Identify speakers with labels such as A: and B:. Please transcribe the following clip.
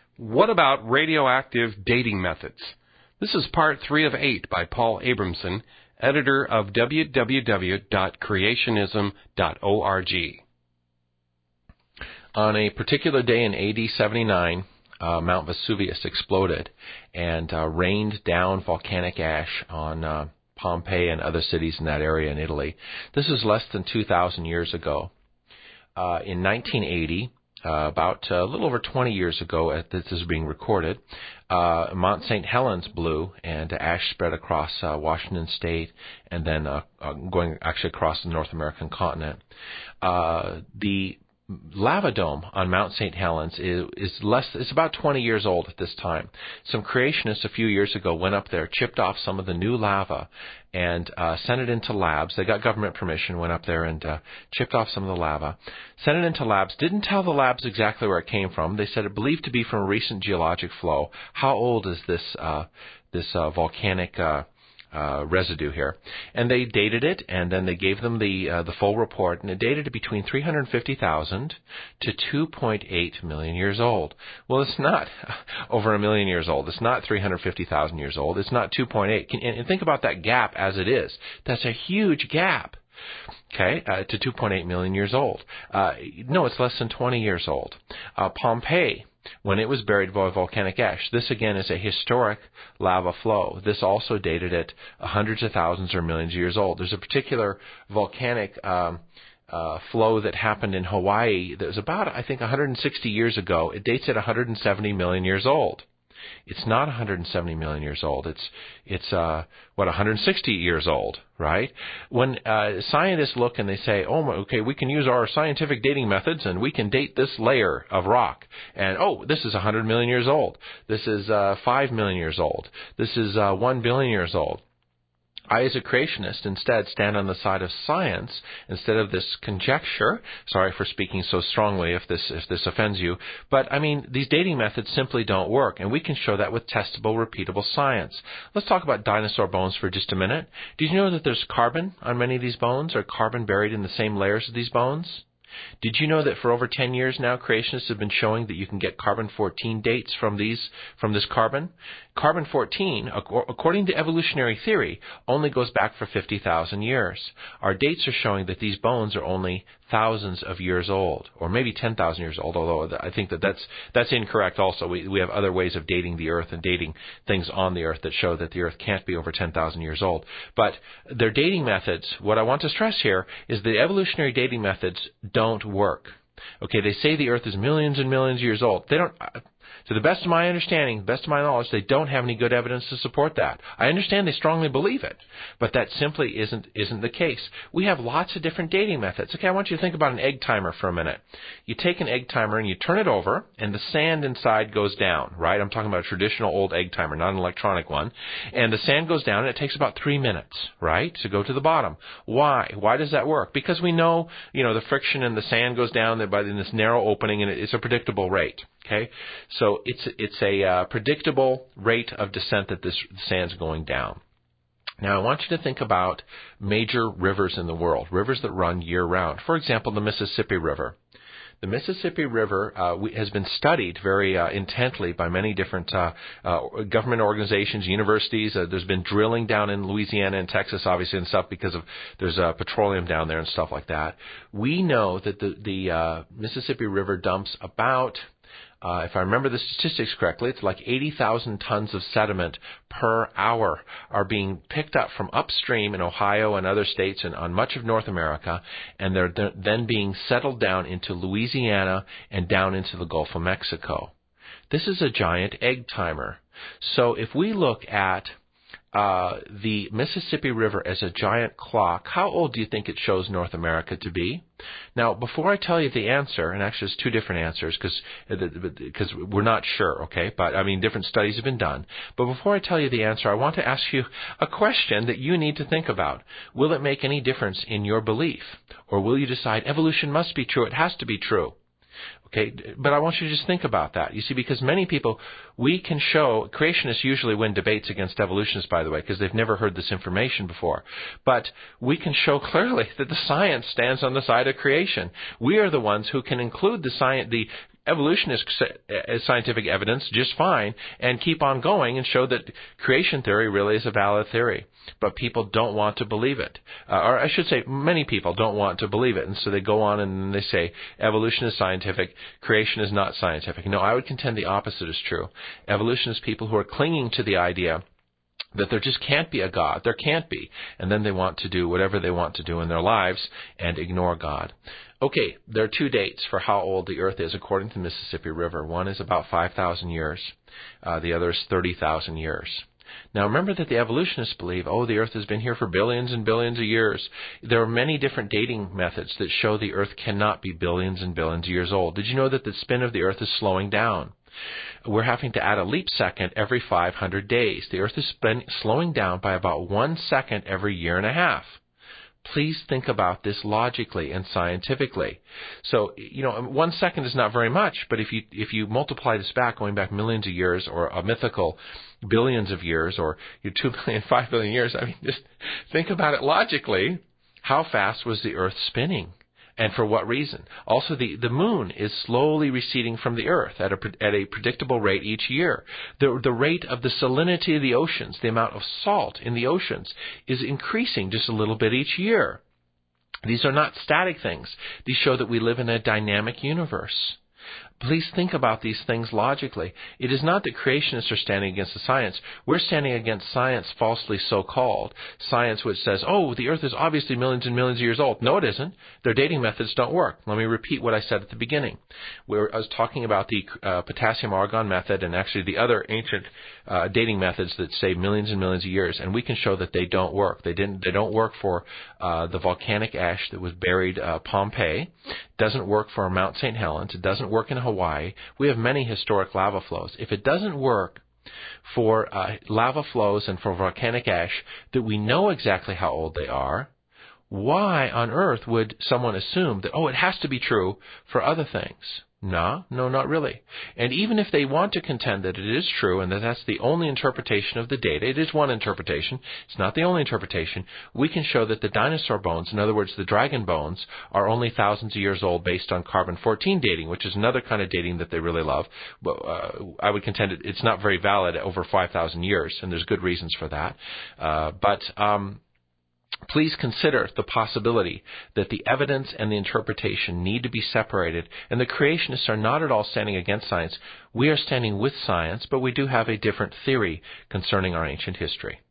A: What about radioactive dating methods? This is part 3 of 8 by Paul Abramson, editor of www.creationism.org.
B: On a particular day in AD 79, Mount Vesuvius exploded and rained down volcanic ash on Pompeii and other cities in that area in Italy. This is less than 2,000 years ago. In 1980, about a little over 20 years ago, as this is being recorded, Mount St. Helens blew and ash spread across Washington State and then going actually across the North American continent. The lava dome on Mount St. Helens it's about 20 years old at this time. Some creationists a few years ago went up there, chipped off some of the new lava, and sent it into labs. They got government permission, went up there and chipped off some of the lava, sent it into labs, didn't tell the labs exactly where it came from. They said it believed to be from a recent geologic flow. How old is this volcanic residue here? And they dated it, and then they gave them the full report, and it dated it between 350,000 to 2.8 million years old. Well, it's not over a million years old. It's not 350,000 years old. It's not 2.8. And think about that gap as it is. That's a huge gap. Okay, to 2.8 million years old. No, it's less than 20 years old. Pompeii, when it was buried by volcanic ash, this again is a historic lava flow. This also dated at hundreds of thousands or millions of years old. There's a particular volcanic flow that happened in Hawaii that was about, I think, 160 years ago. It dates at 170 million years old. It's not 170 million years old. It's 160 years old, right? When scientists look and they say, oh, okay, we can use our scientific dating methods and we can date this layer of rock. And, oh, this is 100 million years old. This is 5 million years old. This is 1 billion years old. I, as a creationist, instead stand on the side of science instead of this conjecture. Sorry for speaking so strongly if this offends you. But, I mean, these dating methods simply don't work, and we can show that with testable, repeatable science. Let's talk about dinosaur bones for just a minute. Did you know that there's carbon on many of these bones, or carbon buried in the same layers of these bones? Did you know that for over 10 years now, creationists have been showing that you can get carbon-14 dates from this carbon? Carbon-14, according to evolutionary theory, only goes back for 50,000 years. Our dates are showing that these bones are only thousands of years old, or maybe 10,000 years old, although I think that's incorrect also. We have other ways of dating the Earth and dating things on the Earth that show that the Earth can't be over 10,000 years old. But their dating methods, what I want to stress here, is the evolutionary dating methods don't work. Okay, they say the Earth is millions and millions of years old. They don't. To the best of my understanding, the best of my knowledge, they don't have any good evidence to support that. I understand they strongly believe it, but that simply isn't the case. We have lots of different dating methods. Okay, I want you to think about an egg timer for a minute. You take an egg timer and you turn it over, and the sand inside goes down, right? I'm talking about a traditional old egg timer, not an electronic one. And the sand goes down, and it takes about 3 minutes, right, to go to the bottom. Why? Why does that work? Because we know, the friction and the sand goes down in this narrow opening, and it's a predictable rate. Okay, so it's a predictable rate of descent that this sand's going down. Now, I want you to think about major rivers in the world, rivers that run year-round. For example, the Mississippi River. The Mississippi River has been studied very intently by many different government organizations, universities. There's been drilling down in Louisiana and Texas, obviously, and stuff because there's petroleum down there and stuff like that. We know that the Mississippi River dumps about, if I remember the statistics correctly, it's like 80,000 tons of sediment per hour are being picked up from upstream in Ohio and other states and on much of North America, and they're then being settled down into Louisiana and down into the Gulf of Mexico. This is a giant egg timer. So if we look at the Mississippi River as a giant clock, how old do you think it shows North America to be? Now, before I tell you the answer, and actually there's two different answers because we're not sure, okay? But, different studies have been done. But before I tell you the answer, I want to ask you a question that you need to think about. Will it make any difference in your belief? Or will you decide evolution must be true, it has to be true? Okay, but I want you to just think about that. You see, because many people, we can show, creationists usually win debates against evolutionists, by the way, because they've never heard this information before. But we can show clearly that the science stands on the side of creation. We are the ones who can include the evolutionist scientific evidence just fine and keep on going and show that creation theory really is a valid theory. But people don't want to believe it. Or I should say many people don't want to believe it. And so they go on and they say evolution is scientific, creation is not scientific. No, I would contend the opposite is true. Evolution is people who are clinging to the idea that there just can't be a God. There can't be. And then they want to do whatever they want to do in their lives and ignore God. Okay, there are two dates for how old the earth is according to the Mississippi River. One is about 5,000 years. The other is 30,000 years. Now remember that the evolutionists believe, the earth has been here for billions and billions of years. There are many different dating methods that show the earth cannot be billions and billions of years old. Did you know that the spin of the earth is slowing down? We're having to add a leap second every 500 days. The earth is slowing down by about 1 second every year and a half. Please think about this logically and scientifically. So, 1 second is not very much, but if you multiply this back, going back millions of years or a mythical billions of years or 2 billion, 5 billion years, just think about it logically. How fast was the earth spinning? And for what reason? Also, the moon is slowly receding from the earth at a predictable rate each year. The rate of the salinity of the oceans, the amount of salt in the oceans, is increasing just a little bit each year. These are not static things. These show that we live in a dynamic universe. Please think about these things logically. It is not that creationists are standing against the science. We're standing against science falsely so-called. Science which says, the earth is obviously millions and millions of years old. No, it isn't. Their dating methods don't work. Let me repeat what I said at the beginning. I was talking about the potassium-argon method and actually the other ancient dating methods that say millions and millions of years, and we can show that they don't work. They don't work for the volcanic ash that was buried Pompeii. It doesn't work for Mount St. Helens. It doesn't work in Hawaii. We have many historic lava flows. If it doesn't work for lava flows and for volcanic ash that we know exactly how old they are, why on earth would someone assume that, it has to be true for other things? No, not really. And even if they want to contend that it is true and that that's the only interpretation of the data, it is one interpretation, it's not the only interpretation, we can show that the dinosaur bones, in other words, the dragon bones, are only thousands of years old based on carbon-14 dating, which is another kind of dating that they really love. But I would contend it's not very valid over 5,000 years, and there's good reasons for that. Please consider the possibility that the evidence and the interpretation need to be separated, and the creationists are not at all standing against science. We are standing with science, but we do have a different theory concerning our ancient history.